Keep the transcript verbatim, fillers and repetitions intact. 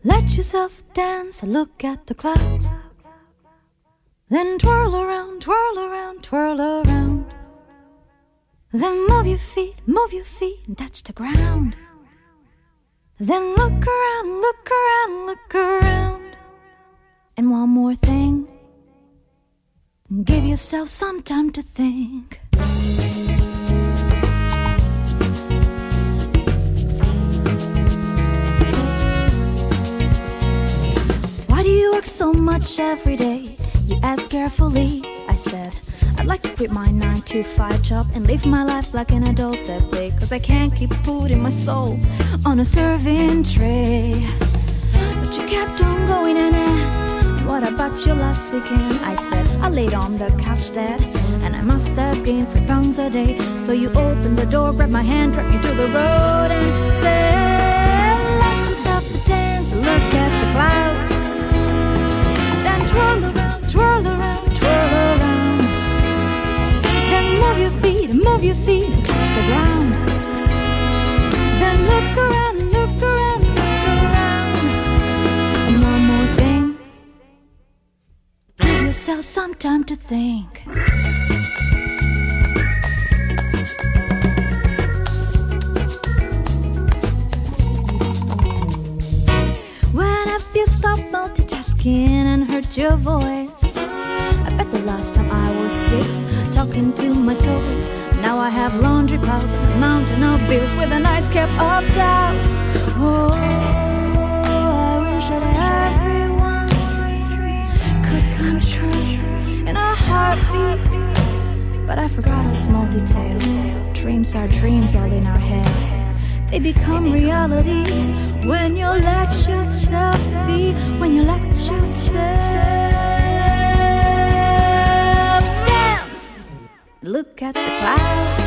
Let yourself dance, look at the clouds. Then twirl around, twirl around, twirl around. Then move your feet, move your feet and touch the ground. Then look around, look around, look around. And one more thing, give yourself some time to think. Why do you work so much every day? You ask carefully. I said, I'd like to quit my nine to five job and live my life like an adult that way. Cause I can't keep food in my soul on a serving tray. But you kept on going and asked, what about your last weekend? I said, I laid on the couch, Dad, and I must have gained three pounds a day. So you opened the door, grabbed my hand, dragged me to the road and said, let yourself dance, look at the clouds. Then twirl around, twirl around, twirl around. Then move your feet, move your feet and touch the ground. Then look around, look around, look around. And one more thing, give yourself some time to think. When have you stopped multitasking and heard your voice? I bet the last time I was six, talking to my toes. Now I have laundry piles and a mountain of bills with a nice cap of doubts. Oh, I wish that everyone's dream could come true in a heartbeat. But I forgot a small detail. Dreams are dreams all in our head. They become reality when you let yourself be, when you let yourself look at the clouds.